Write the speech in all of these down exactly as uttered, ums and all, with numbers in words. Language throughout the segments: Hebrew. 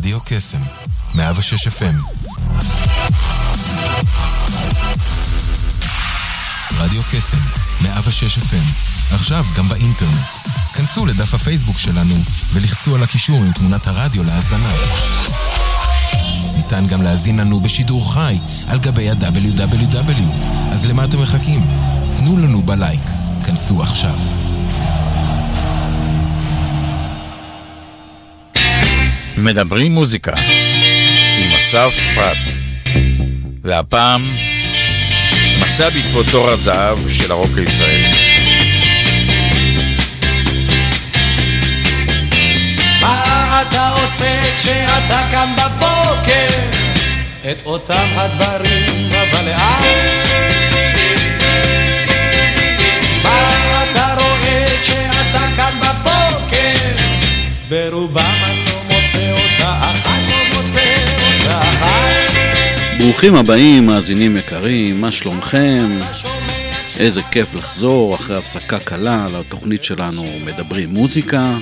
רדיו קסם, מאה ושש אף אם. רדיו קסם, מאה ושש אף אם. עכשיו גם באינטרנט. כנסו לדף הפייסבוק שלנו ולחצו על הקישור עם תמונת הרדיו להאזנה. ניתן גם להזין לנו בשידור חי על גבי ה-דאבליו דאבליו דאבליו. אז למה אתם מחכים? תנו לנו בלייק. כנסו עכשיו. מדברים מוזיקה עם אסף פרט, והפעם מסע בעקבות תור הזהב של הרוק הישראלי. מה אתה עושה כשאתה קם בבוקר? את אותם הדברים אבל לאט. מה אתה רואה כשאתה קם בבוקר? ברובם אני לא מוצא אותה אחת, לא מוצא אותה אחת. ברוכים הבאים, מאזינים יקרים, מה שלומכם? איזה כיף לחזור אחרי הפסקה קלה לתוכנית שלנו מדברים מוזיקה.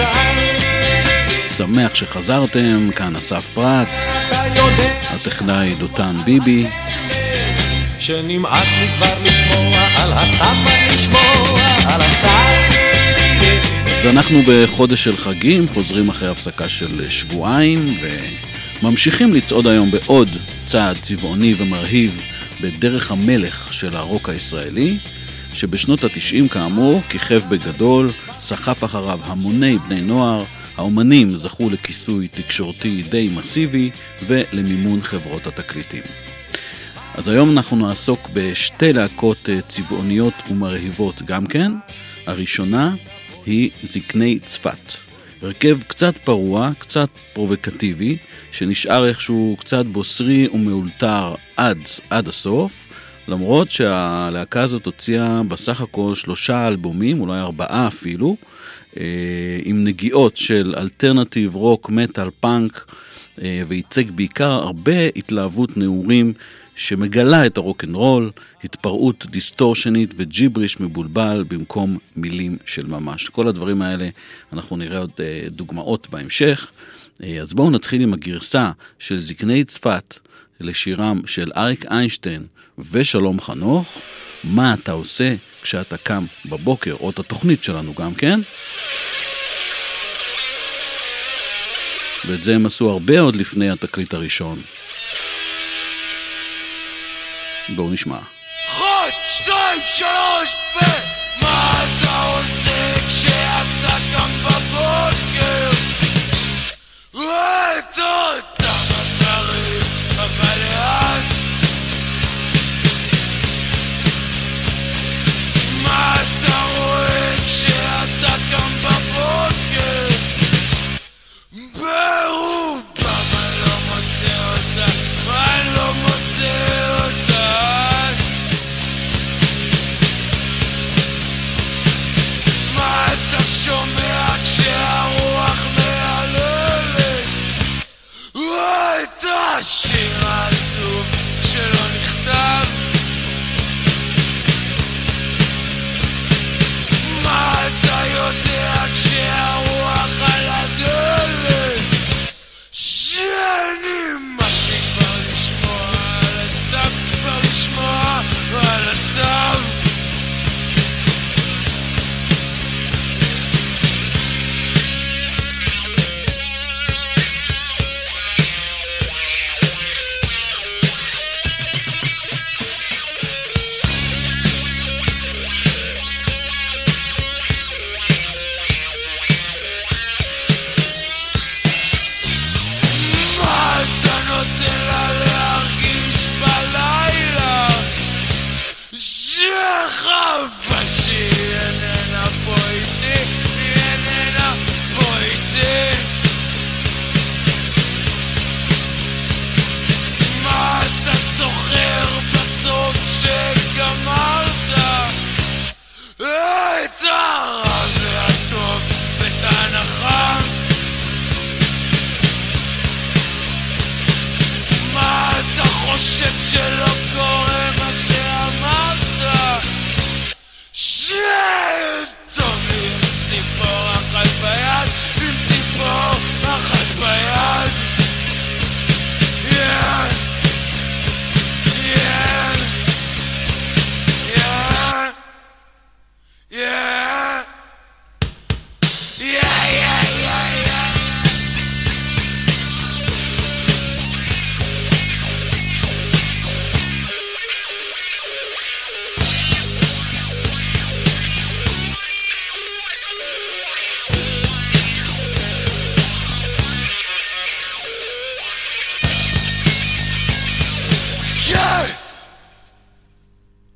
שמח שחזרתם, כאן אסף פרט, הטכנאי דותן ביבי. שנמאס לי כבר לשמוע על הסתם, לשמוע על הסתם. אז אנחנו בחודש של חגים, חוזרים אחרי הפסקה של שבועיים וממשיכים לצעוד היום בעוד צעד צבעוני ומרהיב בדרך המלך של הרוק הישראלי, שבשנות התשעים כאמור כיכב בגדול, סחף אחריו המוני בני נוער. האומנים זכו לכיסוי תקשורתי די מסיבי ולמימון חברות התקליטים. אז היום אנחנו נעסוק בשתי להקות צבעוניות ומרהיבות גם כן. הראשונה היא זקני צפת. הרכב קצת פרוע, קצת פרובוקטיבי, שנשאר איכשהו קצת בוסרי ומאולתר עד, עד הסוף, למרות שהלהקה הזאת הוציאה בסך הכל שלושה אלבומים, אולי ארבעה אפילו, עם נגיעות של אלטרנטיב, רוק, מטל, פאנק, וייצג בעיקר הרבה התלהבות נעורים שמגלה את הרוק'נ'רול, התפרעות דיסטורשנית וג'יבריש מבולבל במקום מילים של ממש. כל הדברים האלה אנחנו נראה עוד דוגמאות בהמשך. אז בואו נתחיל עם הגרסה של זקני צפת לשירם של אריק איינשטיין ושלום חנוך, מה אתה עושה כשאתה קם בבוקר, או את התוכנית שלנו גם כן. ואת זה הם עשו הרבה עוד לפני התקליט הראשון. בואו נשמע. חוד, שתיים, שלוש, ו... מה אתה עושה כשאתה קם בבוקר? ואת אותם הדברים אבל לאט. מה אתה רואה כשאתה קם בבוקר? ברובם אני לא מוצא אותה, אני לא מוצא אותה.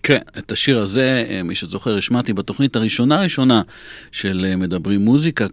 כן, את השיר הזה, מי שזוכר, השמעתי בתוכנית הראשונה הראשונה של מדברים מוזיקה,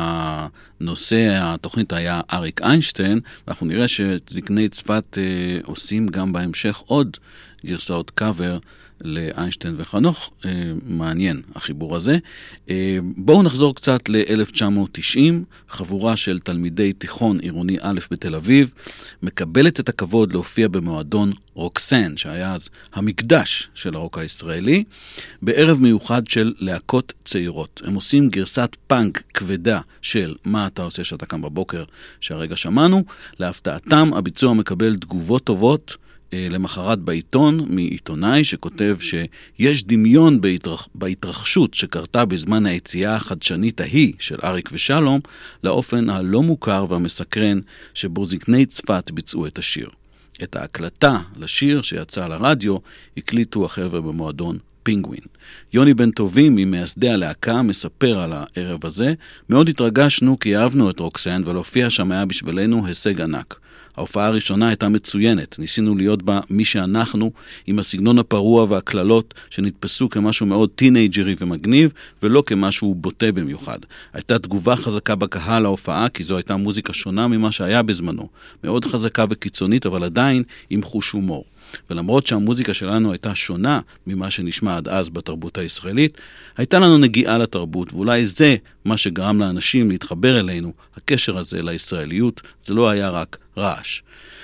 כשהנושא, התוכנית היה אריק איינשטיין, ואנחנו נראה שזקני צפת אה, עושים גם בהמשך עוד גרסאות קאבר לאיינשטיין וחנוך. אה, מעניין החיבור הזה. אה, בואו נחזור קצת ל-אלף תשע מאות תשעים, חבורה של תלמידי תיכון עירוני א' בתל אביב, מקבלת את הכבוד להופיע במועדון רוקסן, שהיה אז המקדש של הרוק הישראלי, בערב מיוחד של להקות צעירות. הם עושים גרסת פאנק כבדה של מה אתה עושה שאתה קם בבוקר, שהרגע שמענו. להפתעתם, הביצוע מקבל תגובות טובות, למחרת בעיתון מעיתונאי שכותב שיש דמיון בהתרח... בהתרחשות שקרתה בזמן היציאה החדשנית ההיא של אריק ושלום לאופן הלא מוכר והמסקרן שבו זקני צפת ביצעו את השיר. את ההקלטה לשיר שיצא לרדיו הקליטו החבר'ה במועדון פינגווין. יוני בן טובים ממייסדי הלהקה מספר על הערב הזה. מאוד התרגשנו כי אהבנו את רוקסן ולהופיע שם היה בשבילנו הישג ענק. ההופעה הראשונה הייתה מצוינת, ניסינו להיות בה מי שאנחנו, עם הסגנון הפרוע והכללות שנתפסו כמשהו מאוד טינאג'רי ומגניב, ולא כמשהו בוטה במיוחד. הייתה תגובה חזקה בקהל להופעה, כי זו הייתה מוזיקה שונה ממה שהיה בזמנו, מאוד חזקה וקיצונית, אבל עדיין עם חוש הומור. ולמרות שהמוזיקה שלנו הייתה שונה ממה שנשמע עד אז בתרבות הישראלית, הייתה לנו נגיעה לתרבות, ואולי זה מה שגרם לאנשים להתחבר אלינו, הקשר הזה לישראליות, זה לא היה רק רעש.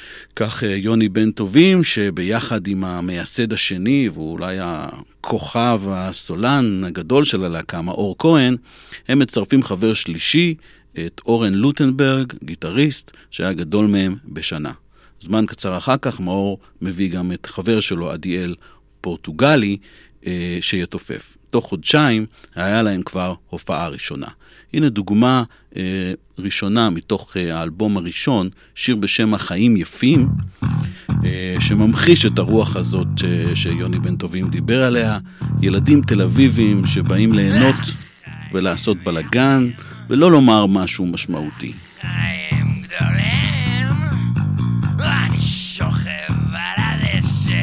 כך יוני בן טובים, שביחד עם המייסד השני, ואולי הכוכב הסולן הגדול של הלהקה, מאור כהן, הם מצרפים חבר שלישי, את אורן לוטנברג, גיטריסט, שהיה גדול מהם בשנה. זמן קצר אחר כך מאור מביא גם את חבר שלו, עדיאל פורטוגלי, אה, שיתופף. תוך חודשיים היה להם כבר הופעה ראשונה. הנה דוגמה אה, ראשונה מתוך אה, האלבום הראשון, שיר בשם החיים יפים, אה, שממחיש את הרוח הזאת אה, שיוני בן טובים דיבר עליה. ילדים תל אביבים שבאים ליהנות ולעשות בלגן, ולא לומר משהו משמעותי. חיים גדולים, אני שוכב על הדשא,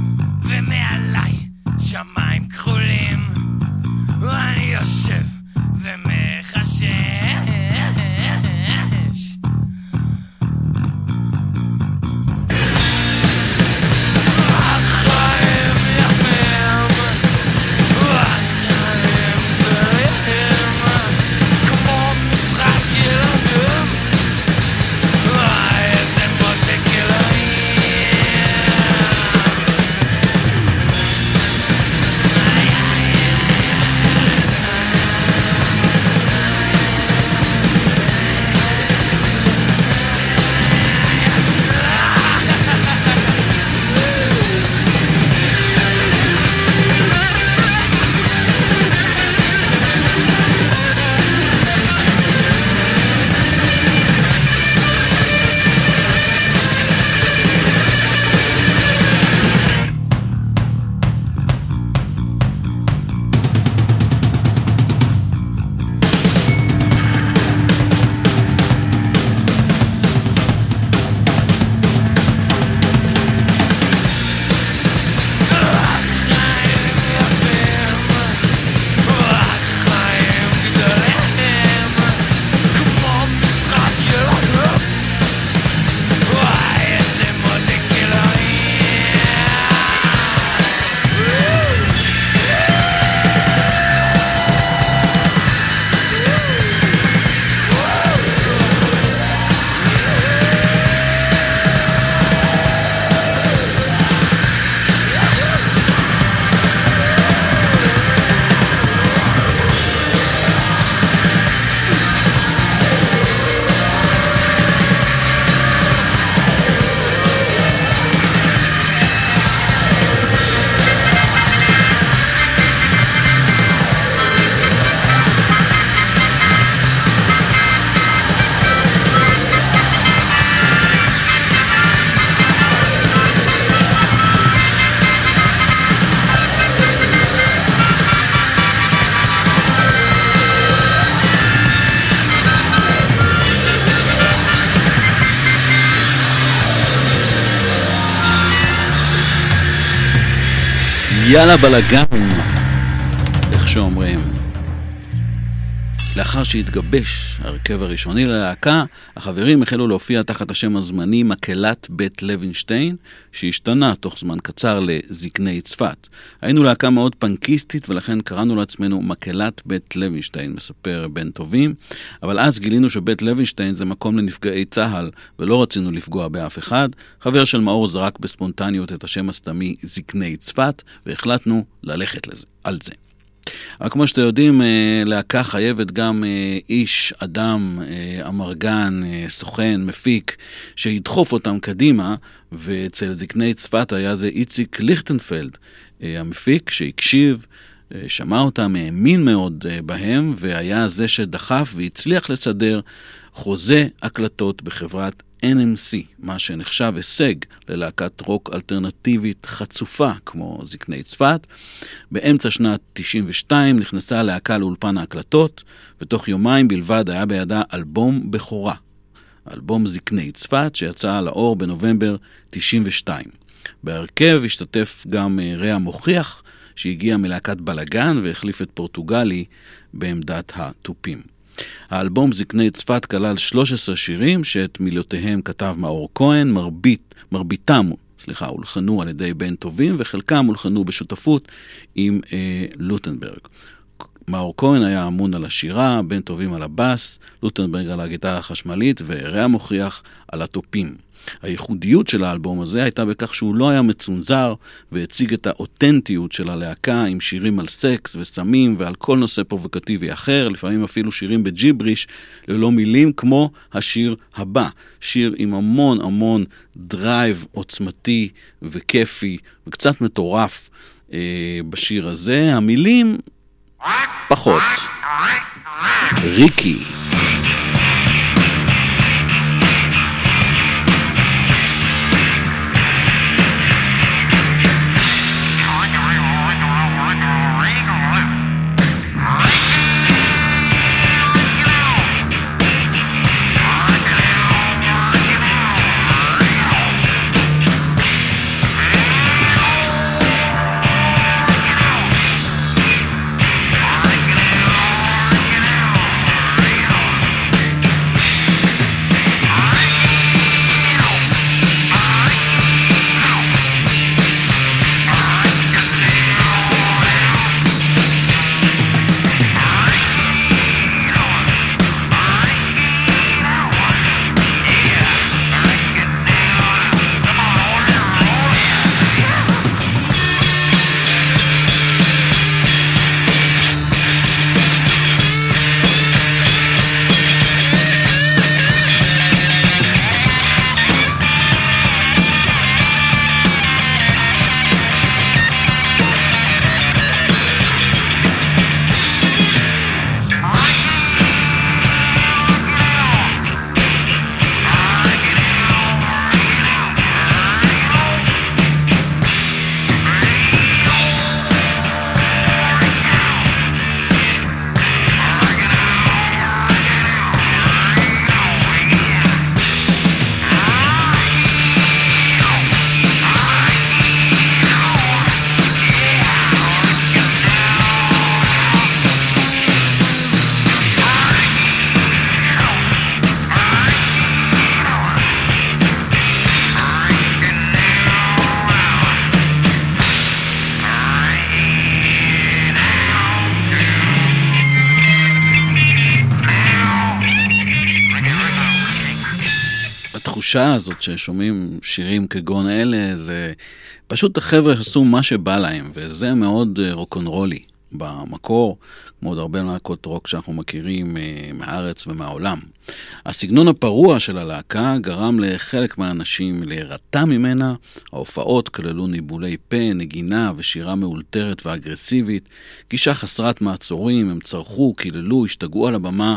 ומעליי שמיים כחולים, ואני יושב ומחשש. החיים יפים, החיים גדולים, כמו משחק ילדים, יאללה בלגן, איך שאומרים. לאחר שהתגבש הרכב הראשוני ללהקה, החברים החלו להופיע תחת השם הזמני מקהלת בית לוינשטיין, שהשתנה תוך זמן קצר לזקני צפת. היינו להקה מאוד פנקיסטית, ולכן קראנו לעצמנו מקהלת בית לוינשטיין, מספר בן טובים, אבל אז גילינו שבית לוינשטיין זה מקום לנפגעי צהל, ולא רצינו לפגוע באף אחד. חבר של מאור זרק בספונטניות את השם הסתמי זקני צפת, והחלטנו ללכת לזה, על זה. אבל כמו שאתם יודעים, להקה חייבת גם איש, אדם, אמרגן, סוכן, מפיק, שידחוף אותם קדימה, ואצל זקני צפת היה זה איציק ליכטנפלד, המפיק שהקשיב, שמע אותם, האמין מאוד בהם, והיה זה שדחף והצליח לסדר חוזה הקלטות בחברת אן אם סי, מה שנחשב הישג ללהקת רוק אלטרנטיבית חצופה כמו זקני צפת. באמצע שנת תשעים ושתיים נכנסה הלהקה לאולפן ההקלטות, ותוך יומיים בלבד היה בידה אלבום בכורה, אלבום זקני צפת, שיצא לאור בנובמבר תשעים ושתיים. בהרכב השתתף גם רע מוכיח, שהגיע מלהקת בלגן והחליף את פורטוגלי בעמדת התופים. האלבום זקני צפת כלל שלושה עשר שירים שאת מילותיהם כתב מאור כהן, מרבית, מרביתם, סליחה, הולחנו על ידי בן טובים, וחלקם הולחנו בשותפות עם אה, לוטנברג. מאור כהן היה אמון על השירה, בן טובים על הבאס, לוטנברג על הגיטרה החשמלית, ורע מוכיח על הטופים. הייחודיות של האלבום הזה הייתה בכך שהוא לא היה מצונזר, והציג את האותנטיות של הלהקה עם שירים על סקס וסמים ועל כל נושא פרובוקטיבי אחר, לפעמים אפילו שירים בג'יבריש ללא מילים, כמו השיר הבא, שיר עם המון המון דרייב עוצמתי וכיפי וקצת מטורף אה, בשיר הזה. המילים פחות. ריקי. התחושה הזאת ששומעים שירים כגון אלה, זה פשוט החבר'ה עשו מה שבא להם, וזה מאוד רוקנרולי במקור, כמו עוד הרבה להקות רוק שאנחנו מכירים מהארץ ומהעולם. הסגנון הפרוע של הלהקה גרם לחלק מהאנשים להירתע ממנה. ההופעות כללו ניבולי פה, נגינה ושירה מאולתרת ואגרסיבית, גישה חסרת מעצורים, הם צרחו, קיללו, השתגעו על הבמה.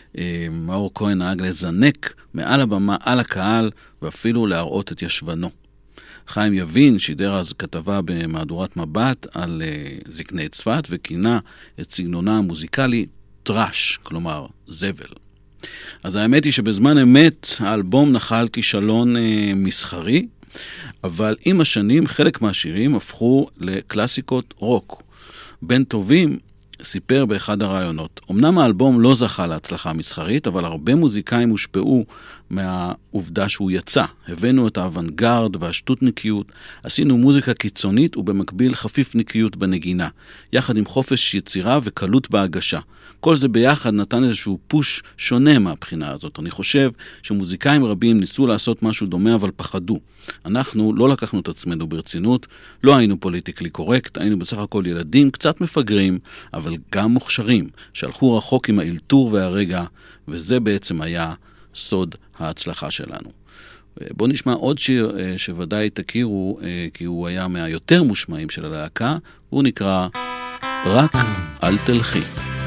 מאור כהן נהג לזנק מעל הבמה על הקהל ואפילו להראות את ישבנו. חיים יבין שידר אז כתבה במהדורת מבט על uh, זקני צפת וכינה את סגנונה המוזיקלי טרש, כלומר זבל. אז האמת היא שבזמן אמת האלבום נחל כישלון uh, מסחרי, אבל עם השנים חלק מהשירים הפכו לקלאסיקות רוק. בן טובים סיפר באחד הרעיונות, אמנם האלבום לא זכה להצלחה מסחרית, אבל הרבה מוזיקאים הושפעו מהעובדה שהוא יצא. הבאנו את האוונגרד והשטותניקיות, עשינו מוזיקה קיצונית ובמקביל חפיפניקיות בנגינה, יחד עם חופש יצירה וקלות בהגשה. כל זה ביחד נתן איזשהו פוש שונה מהבחינה הזאת. אני חושב שמוזיקאים רבים ניסו לעשות משהו דומה, אבל פחדו. אנחנו לא לקחנו את עצמנו ברצינות, לא היינו פוליטיקלי קורקט, היינו בסך הכל ילדים קצת מפגרים, אבל גם מוכשרים, שהלכו רחוק עם האלתור והרגע, וזה בעצם היה סוד ההצלחה שלנו. בואו נשמע עוד שיר שוודאי תכירו, כי הוא היה מהיותר מושמעים של הלהקה, הוא נקרא רק אל תלכי.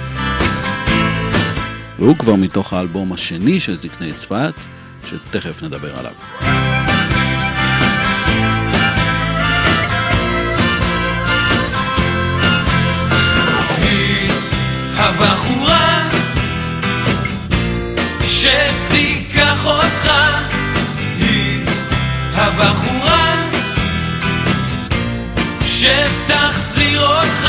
והוא כבר מתוך האלבום השני של זקני צפת, שתכף נדבר עליו. היא הבחורה שתיקח אותך, היא הבחורה שתחזיר אותך,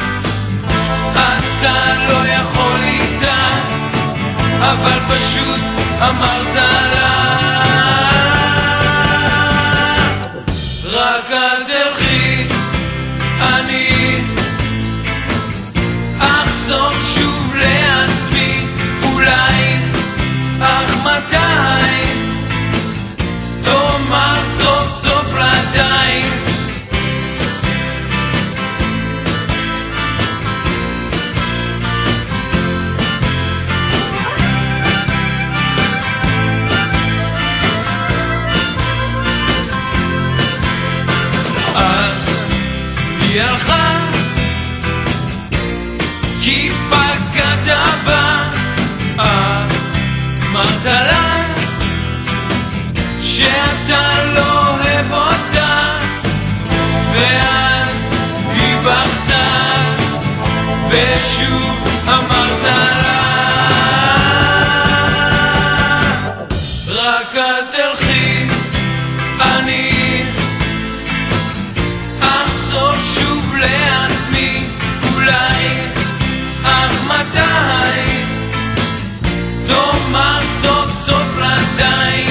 אתה לא יכול איתה, אבל פשוט אמרת לה רק אל תלכי, אני אחזור שוב לעצמי, אולי, אך מתי תאמר סוף סוף לדי. אז היא הלכה כי פגעת בה, אמרת לה שאתה לא אוהב אותה, ואז היא בכתה ושוב אמרת לה רק אל תלכי, אני אחזור שוב לעצמי, אולי, אך מתי תאמר סוף סוף לדי.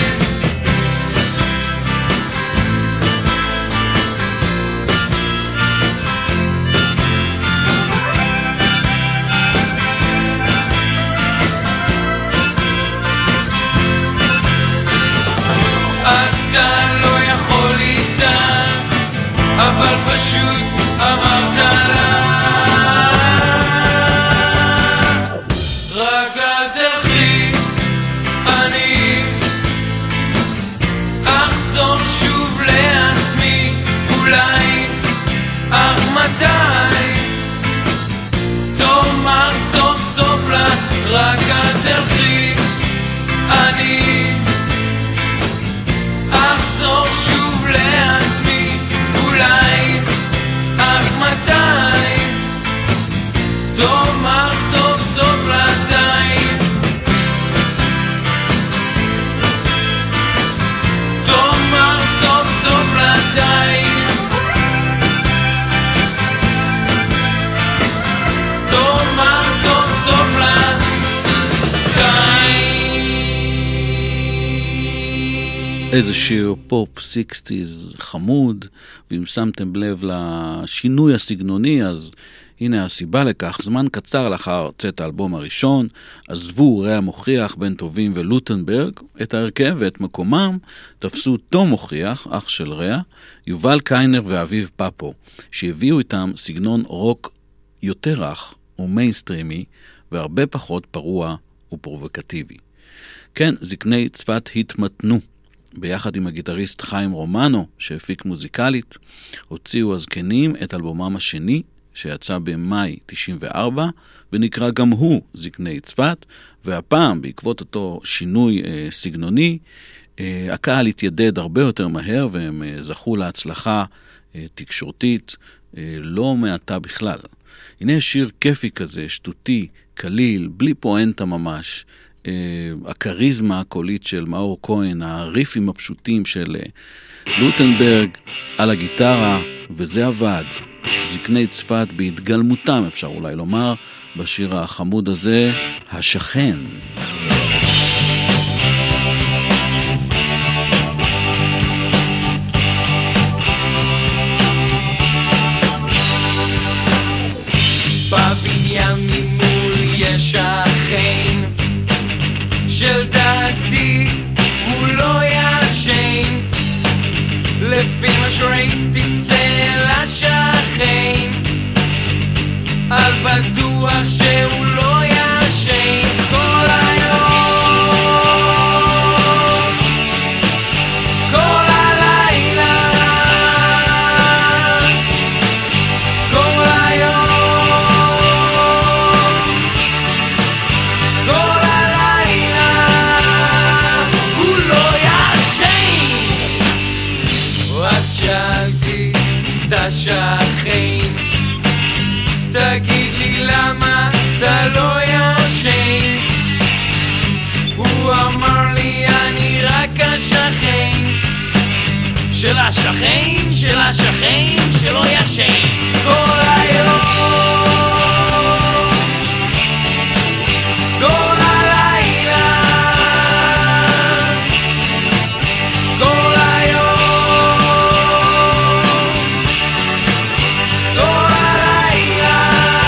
אתה לא יכול איתה, אבל פשוט אמרת לה רק אל תלכי, אני אחזור שוב לעצמי, אולי, אך מתי תאמר סוף סוף לה רק אל תלכי, אני אחזור שוב לעצמי, אולי, אך מתי תאמר סוף סוף לדי. תאמר סוף סוף לדי. תאמר סוף סוף לדי. איזה שיר פופ סיקסטיז חמוד, ואם שמתם לב לשינוי הסגנוני, אז הנה הסיבה לכך. זמן קצר לאחר צאת האלבום הראשון, עזבו רע מוכיח, בן טובים ולוטנברג את ההרכב, ואת מקומם תפסו תום מוכיח, אח של רע, יובל קיינר ואביב פאפו, שהביאו איתם סגנון רוק יותר רך ומיינסטרימי, והרבה פחות פרוע ופרובוקטיבי. כן, זקני צפת התמתנו. ביחד עם הגיטריסט חיים רומנו, שהפיק מוזיקלית, הוציאו הזקנים את אלבומם השני, שיצא במאי תשעים וארבע, ונקרא גם הוא זקני צפת, והפעם, בעקבות אותו שינוי אה, סגנוני, אה, הקהל התיידד הרבה יותר מהר, והם אה, זכו להצלחה אה, תקשורתית אה, לא מעטה בכלל. הנה שיר כיפי כזה, שטותי, קליל, בלי פואנטה ממש, הקריזמה הקולית של מאור כהן, הריפים הפשוטים של לוטנברג על הגיטרה, וזה עבד. זקני צפת בהתגלמותם, אפשר אולי לומר, בשיר החמוד הזה, השכן. בבניין ממול יש שכן של דעתי, הוא לא ישן, לפי מה שראיתי צל השכן, על בטוח שהוא לא ישן כל היום, כל הלילה, כל היום, כל הלילה, הוא לא ישן. אז שאלתי את השכן, תגיד לי למה אתה לא ישן, הוא אמר לי אני רק השכן של השכן של השכן שלא ישן כל היום, כל הלילה, כל היום, כל הלילה.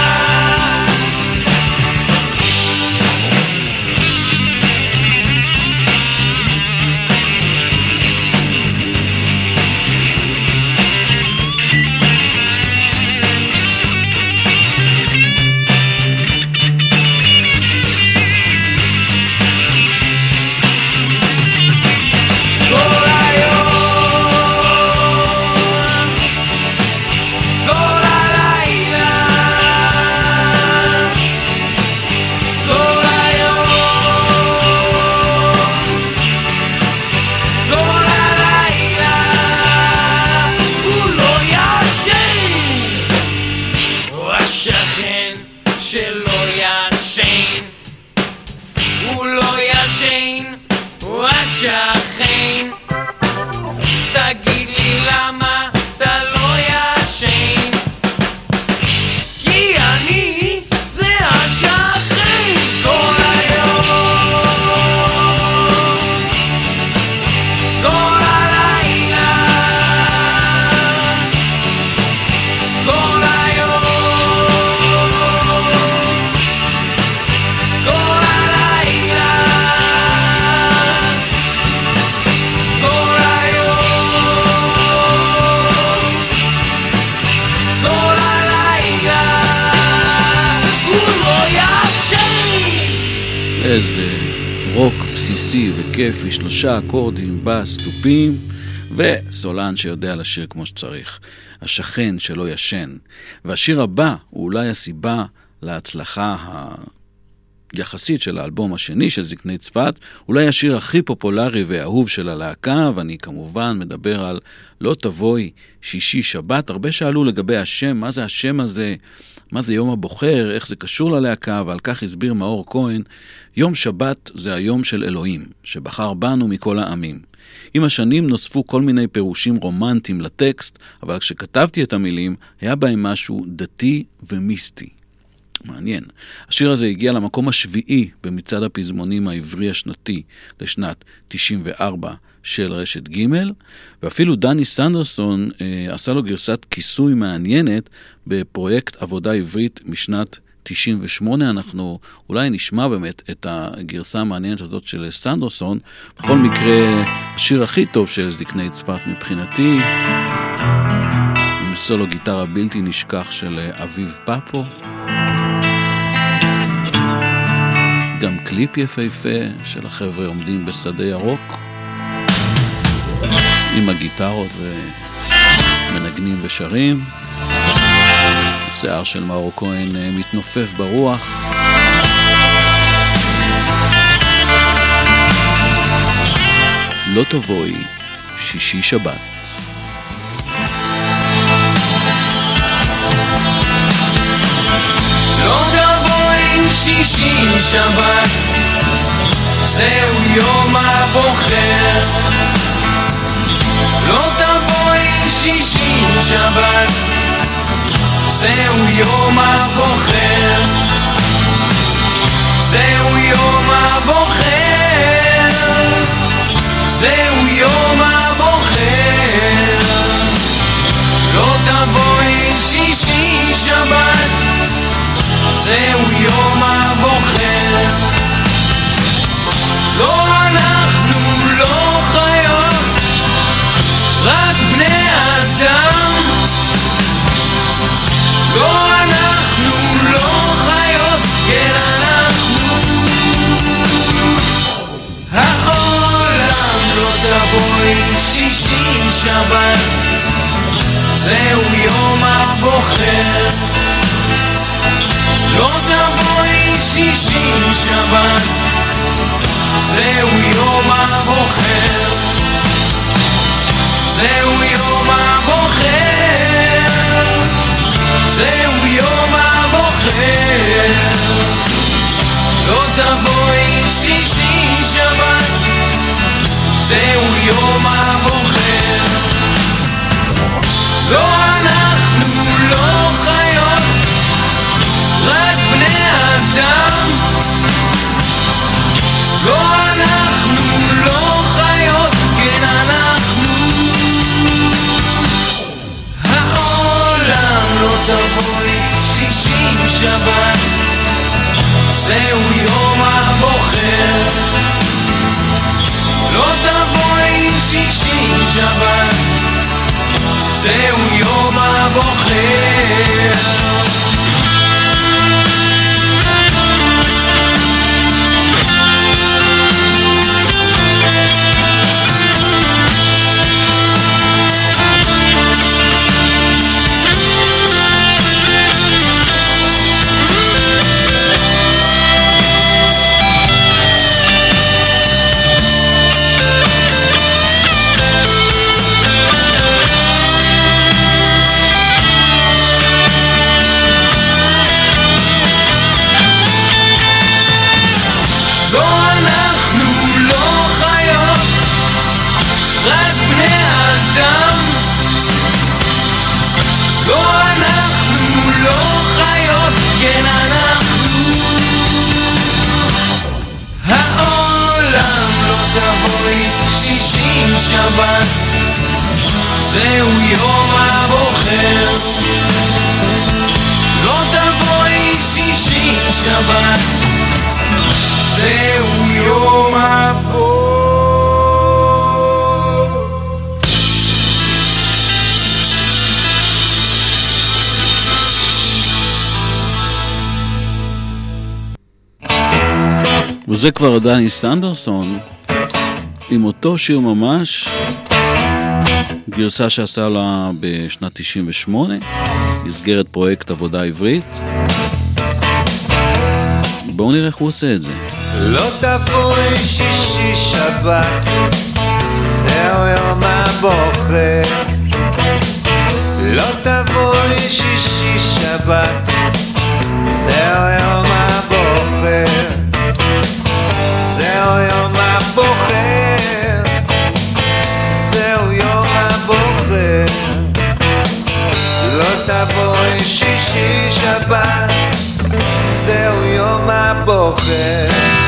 השכן, תגיד לי למה אתה לא ישן, כי אני זה השכן כל היום, כל הלילה, כל היום, כל הלילה, איזה רוק בסיסי וכיפי, שלושה אקורדים, בס, טופים, וסולן שיודע לשיר כמו שצריך. השכן שלא ישן. והשיר הבא הוא אולי הסיבה להצלחה היחסית של האלבום השני של זקני צפת, אולי השיר הכי פופולרי ואהוב של הלהקה, ואני כמובן מדבר על לא תבואי שישי שבת. הרבה שאלו לגבי השם, מה זה השם הזה? מה זה יום הבוחר, איך זה קשור ללהקה, ועל כך הסביר מאור כהן, יום שבת זה היום של אלוהים, שבחר בנו מכל העמים. עם השנים נוספו כל מיני פירושים רומנטיים לטקסט, אבל כשכתבתי את המילים, היה בהם משהו דתי ומיסטי. מעניין. השיר הזה הגיע למקום השביעי במצעד הפזמונים העברי השנתי לשנת תשעים וארבע של רשת ג', ואפילו דני סנדרסון אה, עשה לו גרסת כיסוי מעניינת בפרויקט עבודה עברית משנת תשעים ושמונה. אנחנו אולי נשמע באמת את הגרסה המעניינת הזאת של סנדרסון. בכל מקרה, השיר הכי טוב של זקני צפת מבחינתי, עם סולו גיטרה בלתי נשכח של אביב פאפו. גם קליפ יפהפה של החבר'ה עומדים בשדה ירוק עם הגיטרות ומנגנים ושרים. השיער של מאור כהן מתנופף ברוח. לא תבואי שישי שבת. לא תבואי שישי שבת, זהו יום הבוחר, לא תבואי שישי שבת, זהו יום הבוחר, זהו יום הבוחר, זהו יום הבוחר. לא תבואי שישי שבת, זהו יום הבוחר. לא אנחנו לא חיות, רק בני אדם. לא אנחנו לא חיות, כן אנחנו. העולם לא תבואי שישי שבת, זהו יום הבוחר. לא תבואי שישי שבת, זהו יום הבוחר, זהו יום הבוחר, זהו יום הבוחר. לא תבואי שישי שבת, זהו יום הבוחר. לא אנחנו לא חיות, רק בני אדם. לא אנחנו לא חיות, כן אנחנו. העולם לא תבואי שישי שבת, זהו יום הבוחר. לא תבואי שישי שבת, זהו יום הבוחר. שבת, זהו יום הבוחר. לא תבואי שישי שבת, זהו יום הבוחר. וזה כבר דני סנדרסון עם אותו שיר ממש, גרסה שעשה לה בשנת תשעים ושמונה, מסגרת פרויקט עבודה עברית. בואו נראה איך הוא עושה את זה. לא תבואי שישי שבת, זהו יום הבוחר. לא תבואי שישי שבת, זהו יום הבוחר, זהו יום הבוחר, זהו יום הבוחר. לא תבואי שישי שבת, זהו יום הבוחר.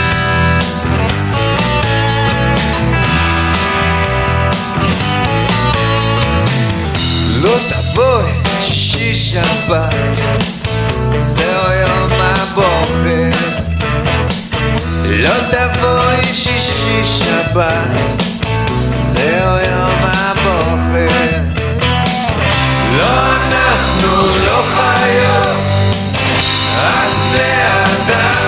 לא תבואי שישי שבת, זהו יום הבוחר. לא תבואי שישי שבת, זהו יום הבוחר. לא אנחנו לא חיות, רק בני אדם.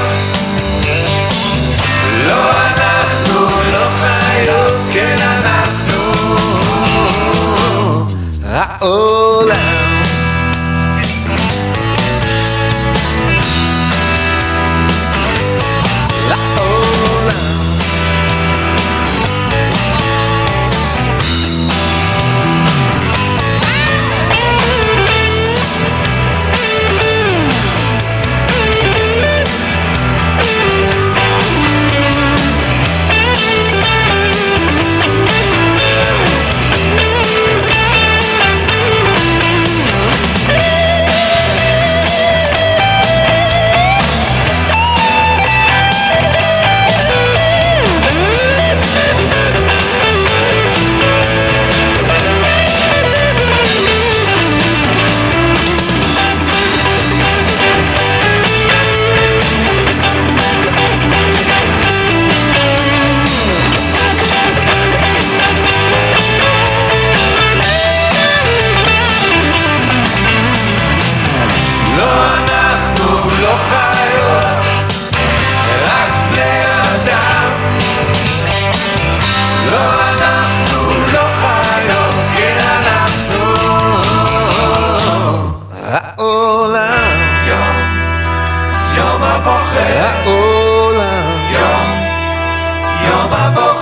לא אנחנו לא חיות, כן אנחנו. העולם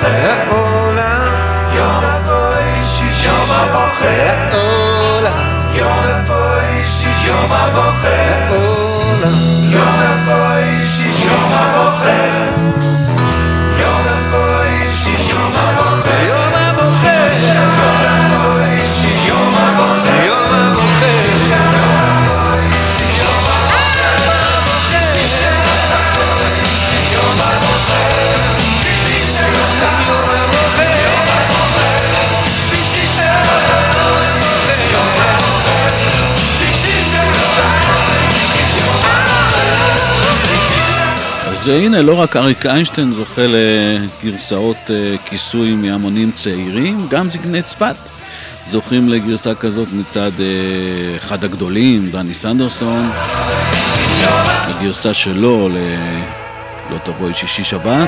הבוחר לעולם, יום תבואי שישי, יום הבוחר לעולם, יום תבואי שישי, יום הבוחר לעולם, יום תבואי שישי, יום הבוחר, יום תבואי שישי, יום הבוחר, יום הבוחר, יום תבואי שישי, יום הבוחר, יום הבוחר. אז הנה, לא רק אריק איינשטיין זוכה לגרסאות כיסוי מהמונים צעירים, גם זקני צפת זוכים לגרסה כזאת מצד אחד הגדולים, דני סנדרסון. הגרסה שלו ל... לא תבואי שישי שבת.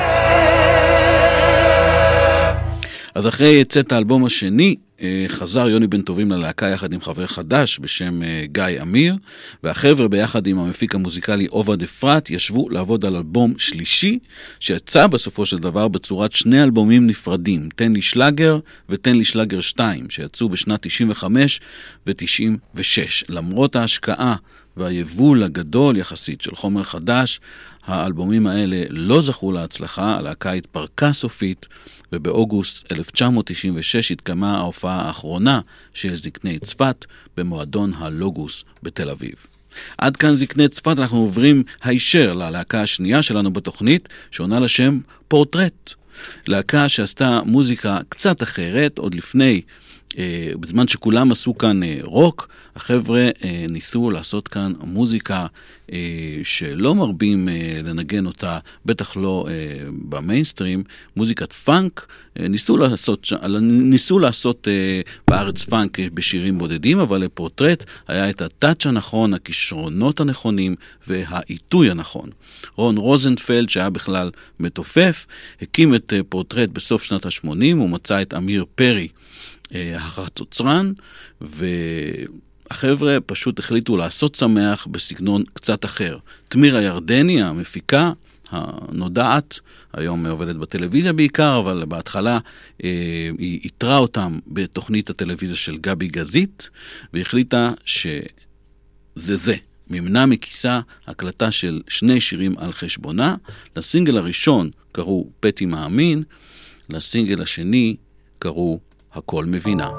אז אחרי יצאת האלבום השני, חזר יוני בן טובים ללהקה יחד עם חבר חדש בשם גיא אמיר, והחבר'ה ביחד עם המפיק המוזיקלי עובד אפרת ישבו לעבוד על אלבום שלישי, שיצא בסופו של דבר בצורת שני אלבומים נפרדים, תן לי שלאגר ותן לי שלאגר שתיים, שיצאו בשנת תשעים וחמש ו-תשעים ושש. למרות ההשקעה והיבול הגדול יחסית של חומר חדש, האלבומים האלה לא זכו להצלחה, הלהקה התפרקה סופית, ובאוגוסט אלף תשע מאות תשעים ושש התקיימה ההופעה האחרונה של זקני צפת במועדון הלוגוס בתל אביב. עד כאן זקני צפת, אנחנו עוברים הישר ללהקה השנייה שלנו בתוכנית, שעונה לשם פורטרט. להקה שעשתה מוזיקה קצת אחרת, עוד לפני, אה, בזמן שכולם עשו כאן אה, רוק, החבר'ה אה, ניסו לעשות כאן מוזיקה אה, שלא מרבים אה, לנגן אותה, בטח לא אה, במיינסטרים, מוזיקת פאנק. אה, ניסו לעשות, ניסו לעשות אה, בארץ פאנק בשירים בודדים, אבל לפורטרט היה את הטאץ' הנכון, הכישרונות הנכונים והעיתוי הנכון. רון רוזנפלד, שהיה בכלל מתופף, הקים את אה, פורטרט בסוף שנת ה-שמונים, הוא מצא את אמיר פרי, החצוצרן, והחבר'ה פשוט החליטו לעשות שמח בסגנון קצת אחר. תמיר הירדני, המפיקה הנודעת, היום עובדת בטלוויזיה בעיקר, אבל בהתחלה אה, היא איתרה אותם בתוכנית הטלוויזיה של גבי גזית, והחליטה שזה זה. ממנה מכיסה הקלטה של שני שירים על חשבונה. לסינגל הראשון קראו פטי מאמין, לסינגל השני קראו הכל מבינה.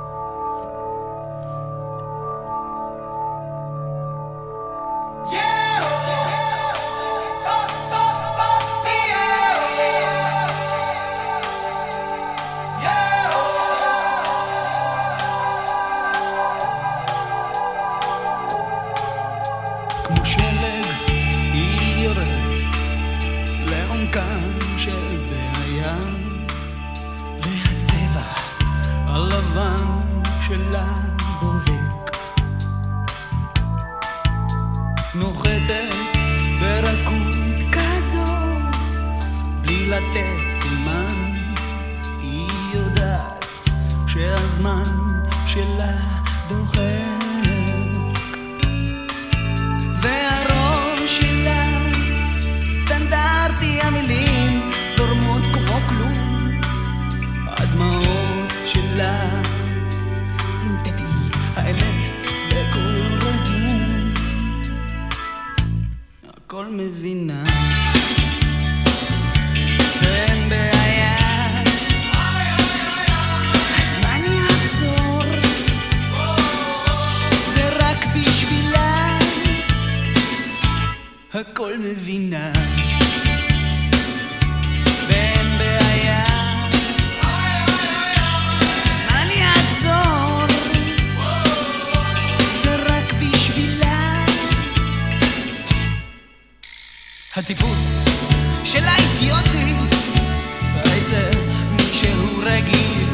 כמו שלג היא יורדת לעומקם של בעיה, והצבע הלבן שלה בוהק, נוחתת ברכות כזו בלי לתת סימן. היא יודעת שהזמן שלה דוחק, והראש שלה סטנדרטי, המילים זורמות כמו כלום, הדמעות שלה סינתטי, האמת בכל רדום, הכל מבינה, אין בעיה, הזמן יעצור, זה רק בשבילה, הכל מבינה, ואין בעיה, הזמן יעצור, זה רק בשבילה, הטיפוס של האידיוטי, איזה מישהו רגיל,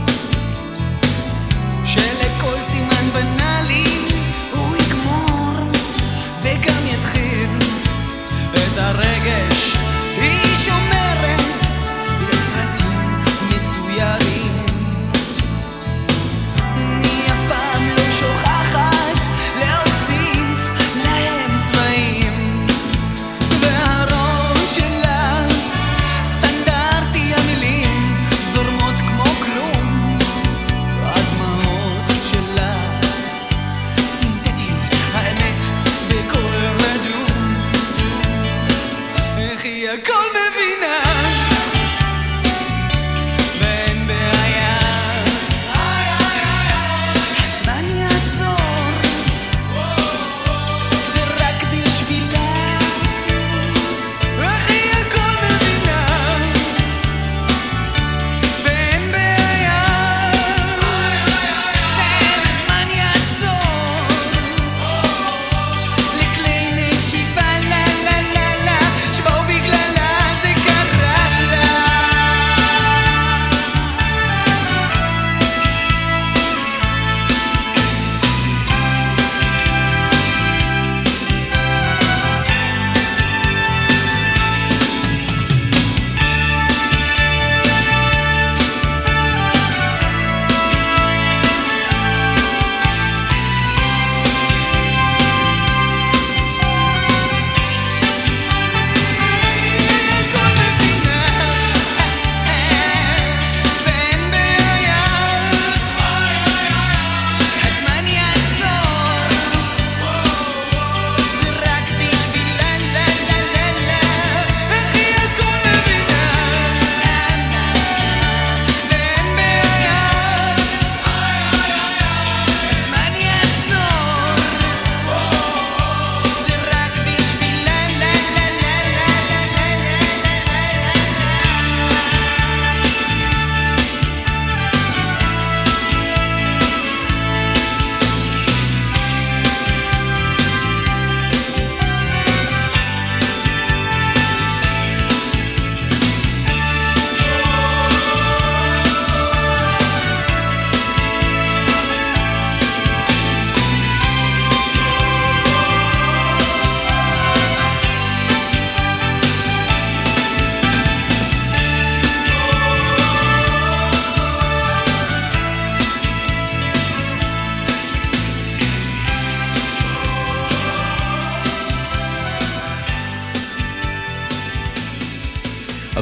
שלכל סימן בנאלי הוא יגמור וגם יתחיל את הרגע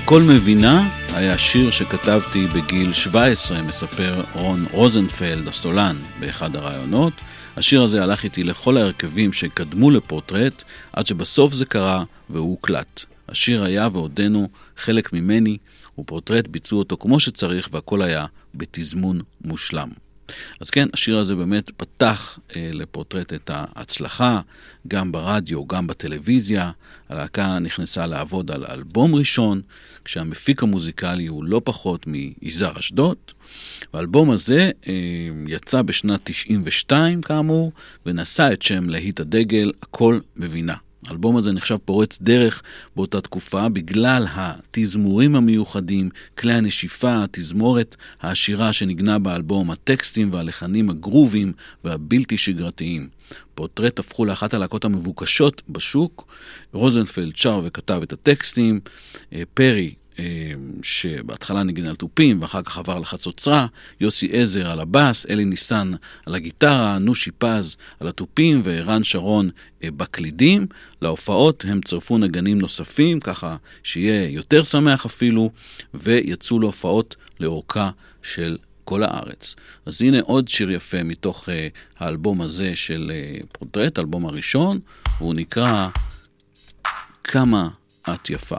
הכל מבינה היה שיר שכתבתי בגיל שבע עשרה, מספר רון רוזנפלד, הסולן, באחד הרעיונות. השיר הזה הלך איתי לכל ההרכבים שקדמו לפורטרט, עד שבסוף זה קרה והוא הוקלט. השיר היה ועודנו חלק ממני, ופורטרט ביצעו אותו כמו שצריך, והכל היה בתזמון מושלם. אז כן, השיר הזה באמת פתח אה, לפורטרט את ההצלחה, גם ברדיו, גם בטלוויזיה. הלהקה נכנסה לעבוד על אלבום ראשון, כשהמפיק המוזיקלי הוא לא פחות מיזהר אשדוד. והאלבום הזה אה, יצא בשנת תשעים ושתיים כאמור, ונשא את שם להיט הדגל, הכל מבינה. האלבום הזה נחשב פורץ דרך באותה תקופה בגלל התזמורים המיוחדים, כלי הנשיפה, התזמורת העשירה שנגנה באלבום, הטקסטים והלחנים הגרובים והבלתי שגרתיים. פורטרט הפכו לאחת הלהקות המבוקשות בשוק. רוזנפלד שר וכתב את הטקסטים, פרי שבהתחלה נגן על טופים ואחר כך עבר לחצוצרה, יוסי עזר על הבאס, אלי ניסן על הגיטרה, נושי פז על הטופים ורן שרון בקלידים. להופעות הם צרפו נגנים נוספים, ככה שיהיה יותר שמח אפילו, ויצאו להופעות לאורכה של כל הארץ. אז הנה עוד שיר יפה מתוך uh, האלבום הזה של uh, פורטרט, האלבום הראשון, והוא נקרא כמה את יפה.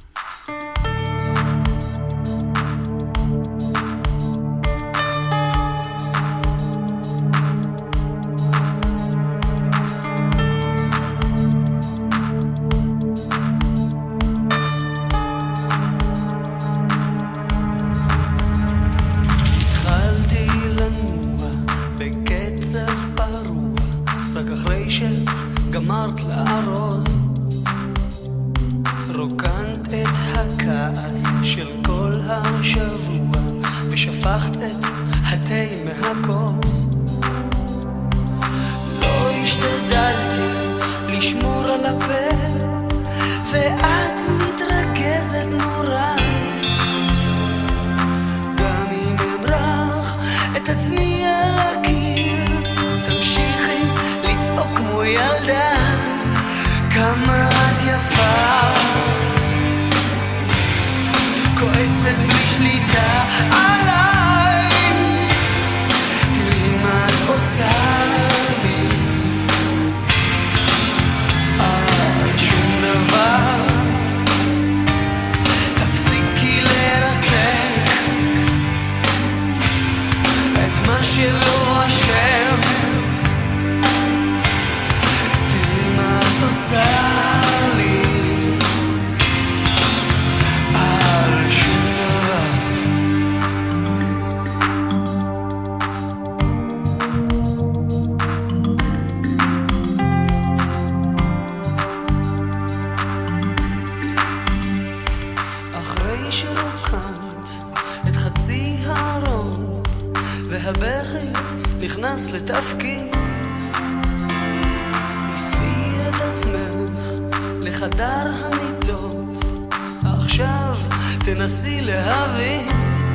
גמרת לארוז, רוקנת את הכעס של כל השבוע ושפכת את התה מהכוס. לא השתדלתי לשמור על הפה ואת מתרכזת נורא, גם אם אמרח את עצמי על הקיר תמשיכי לצעוק כמו ילדה. כמה את יפה, כועסת בלי שליטה עליי, תראי מה את עושה לי, על שום דבר. תפסיקי לרסק את מה שלא אשם, עושה לי על שום דבר. אחרי שרוקנת את חצי הארון והבכי נכנס לתפקיד, לחדר המיטות, עכשיו תנסי להבין,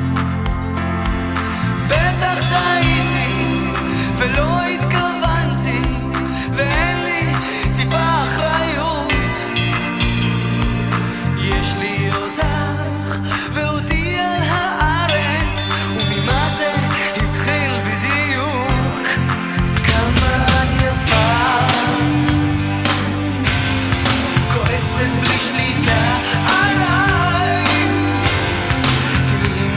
בטח טעיתי ולא התכוונתי ואין לי טיפה אחריות, יש לי אותך ואותי על הארץ וממה זה התחיל בדיוק. כמה את יפה, בלי שליטה עליי, תראי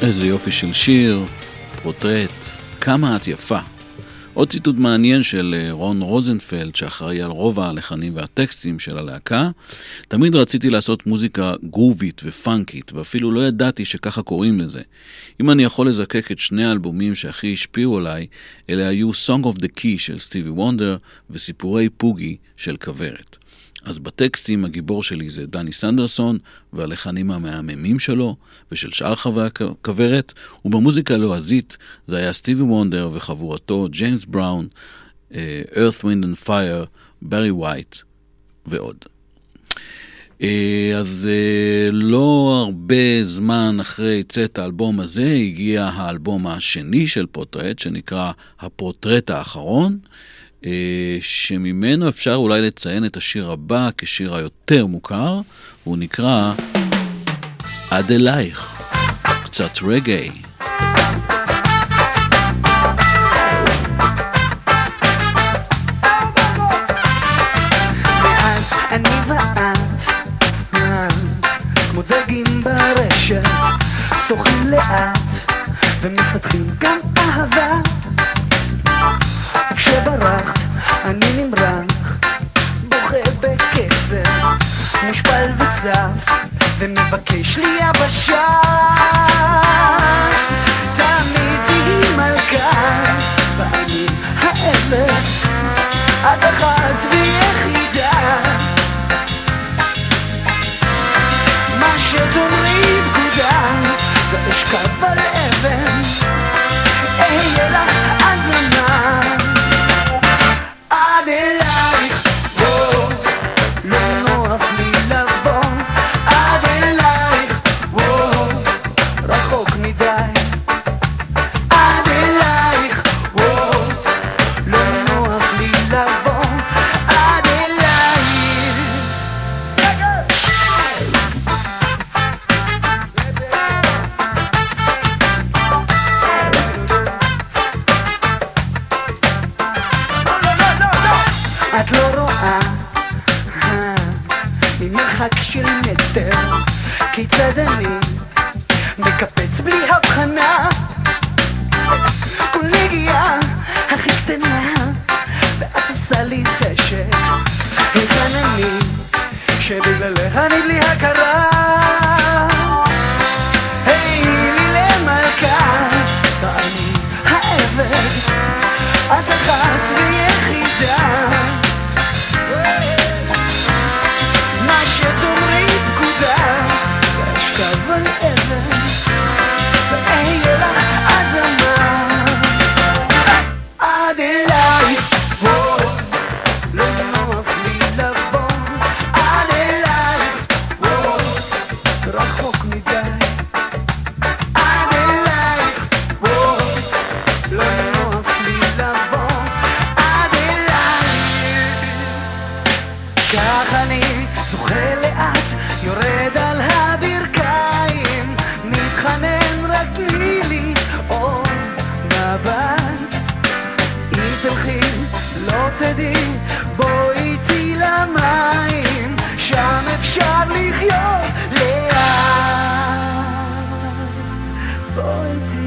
איזה יופי של שיר, פרוטרט, כמה את יפה. עוד ציטוט מעניין של רון רוזנפלד, שאחראי על רוב הלחנים והטקסטים של הלהקה. תמיד רציתי לעשות מוזיקה גרובית ופאנקית, ואפילו לא ידעתי שככה קוראים לזה. אם אני יכול לזקק את שני האלבומים שהכי השפיעו עליי, אלה היו Song of the Key של סטיבי וונדר, וסיפורי פוגי של כברת. אז בטקסטים הגיבור שלי זה דני סנדרסון, והלחנים המהממים שלו, ושל שאר חברי הכברת, ובמוזיקה הלועזית זה היה סטיבי וונדר וחבורתו ג'יימס בראון, Earth, Wind and Fire, ברי ווייט ועוד. אז לא הרבה זמן אחרי צאת האלבום הזה, הגיע האלבום השני של פורטרט, שנקרא הפורטרט האחרון, שממנו אפשר אולי לציין את השיר הבא כשיר היותר מוכר, הוא נקרא עד אלייך, קצת רגעי. ואז אני ואת כמו דגים ברשת, שוחים לאט ומפתחים גם אהבה. כשברחת אני נמרח, בוכה בקצב, מושפל וצף, ומבקש לי יבשה. תמיד תהי מלכה, ואני העבד, את אחת ויחידה. מה שתאמרי פקודה, ואשכב על אבן, אהיה לך עד זמן. עד אלייך, וואו, לא נוח לי לבוא. עד אלייך, וואו, רחוק מדי. עד אלייך, וואו, לא נוח לי לבוא. עד אלייך. את לא רואה ממרחק של מטר כיצד אני מקפץ בלי הבחנה. כל נגיעה הכי קטנה ואת עושה לי חשק. היכן אני שבגללך אני בלי הכרה. היי לי למלכה ואני העבד, את אחת ויחידה. מה שתאמרי פקודה, ואשכב על אבן, ואהיה לך עד זמן. עד אלייך, וואו, לא נוח לי לבוא. עד אלייך, וואו, רחוק מדי. עד אלייך, וואו, לא נוח לי לבוא. עד אלייך. כך אני זוכה לאט, יורד על הברכיים, מתחנן רק תני לי עוד מבט. אם תלכי לא תדעי, בואי איתי למים, שם אפשר לחיות לאט. בואי איתי.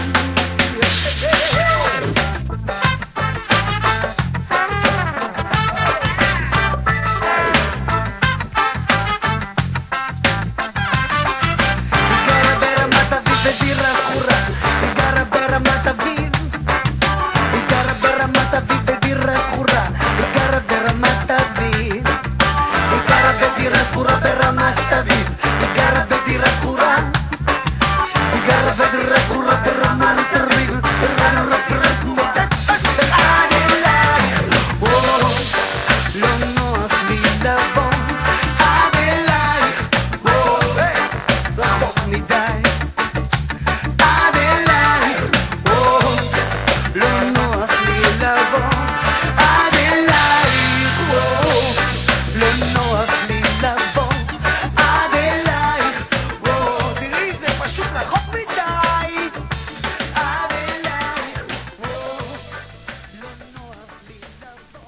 בדירה שכורה, היא גרה ברמת אביב. היא גרה ברמת אביב בדירה שכורה, היא גרה ברמת אביב. היא גרה בדירה שכורה ברמת אביב.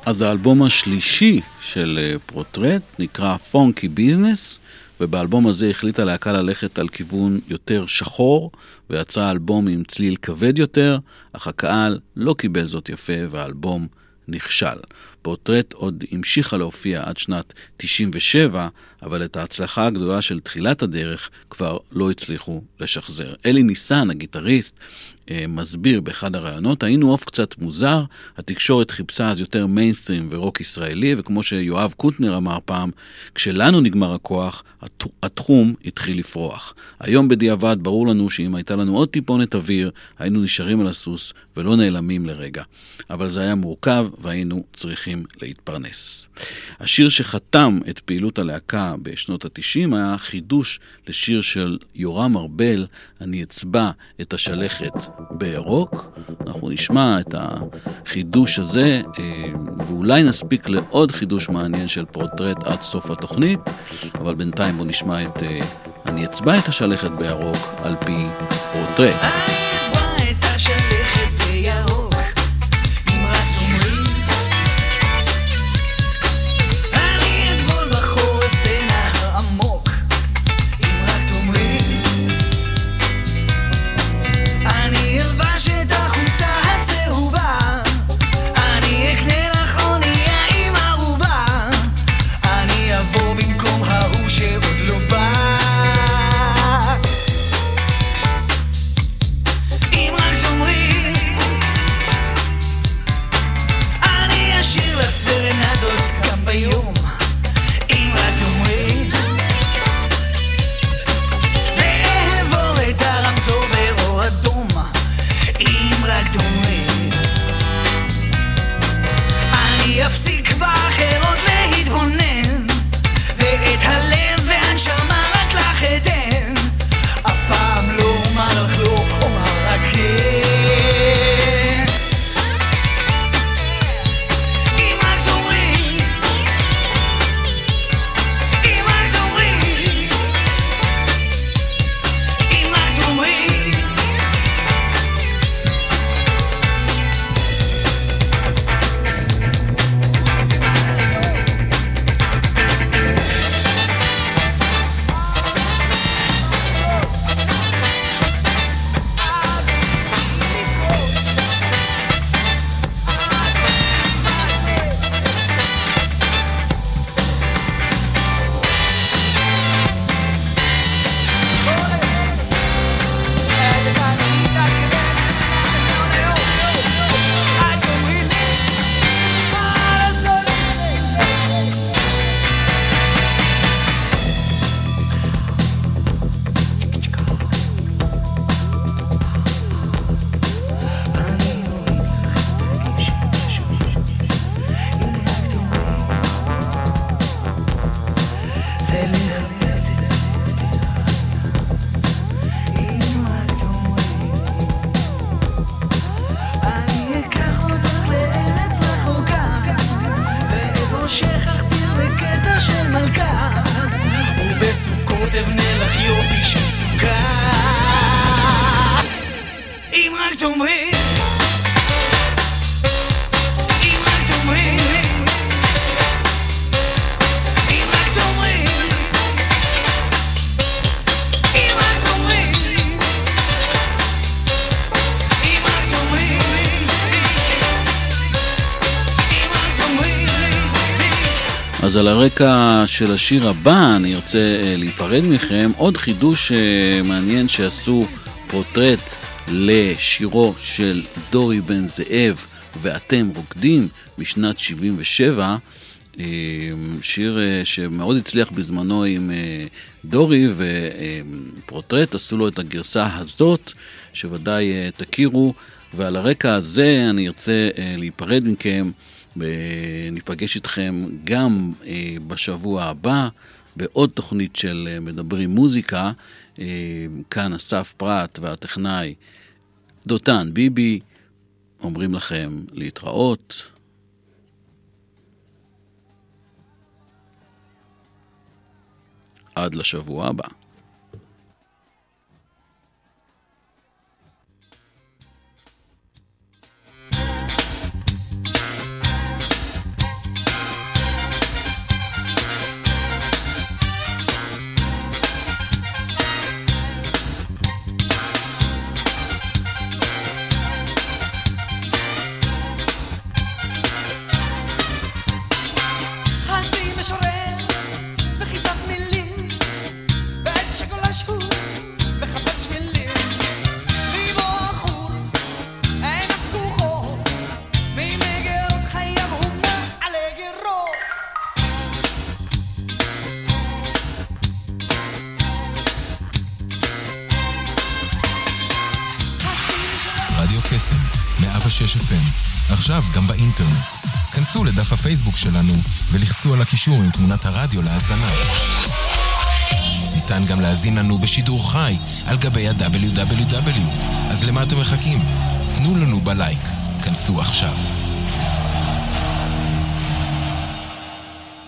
אז האלבום השלישי של פורטרט נקרא פונקי ביזנס, ובאלבום הזה החליטה להקה ללכת על כיוון יותר שחור, ויצרה אלבום עם צליל כבד יותר, אך הקהל לא קיבל זאת יפה והאלבום נכשל. פורטרט עוד המשיכה להופיע עד שנת תשעים ושבע, אבל את ההצלחה הגדולה של תחילת הדרך כבר לא הצליחו לשחזר. אלי ניסן, הגיטריסט, מסביר באחד הרעיונות, היינו אוף קצת מוזר, התקשורת חיפשה אז יותר מיינסטרים ורוק ישראלי, וכמו שיואב קוטנר אמר פעם, כשלנו נגמר הכוח, התחום התחיל לפרוח. היום בדיעבד ברור לנו שאם הייתה לנו עוד טיפונת אוויר, היינו נשארים על הסוס ולא נעלמים לרגע. אבל זה היה מורכב והיינו צריכים להתפרנס. השיר שחתם את פעילות הלהקה בשנות ה-תשעים היה חידוש לשיר של יורם ארבל, אני אצבע את השלכת בירוק. אנחנו נשמע את החידוש הזה, ואולי נספיק לעוד חידוש מעניין של פורטרט עד סוף התוכנית, אבל בינתיים בוא נשמע את אני אצבע את השלכת בירוק על פי פורטרט. אז על הרקע של השיר הבא אני ארצה להיפרד מכם. עוד חידוש מעניין שעשו פורטרט לשירו של דורי בן זאב ואתם רוקדים משנת שבעים ושבע, שיר שמאוד הצליח בזמנו עם דורי, ופורטרט עשו לו את הגרסה הזאת שוודאי תכירו. ועל הרקע הזה אני ארצה להיפרד מכם, וניפגש איתכם גם בשבוע הבא בעוד תוכנית של מדברים מוזיקה. כאן אסף פרט והטכנאי דותן ביבי אומרים לכם להתראות. עד לשבוע הבא. עכשיו גם באינטרנט. כנסו לדף הפייסבוק שלנו ולחצו על הקישור עם תמונת הרדיו להאזנה. ניתן גם להזין לנו בשידור חי על גבי ה-דאבליו דאבליו דאבליו. אז למה אתם מחכים? תנו לנו בלייק. כנסו עכשיו.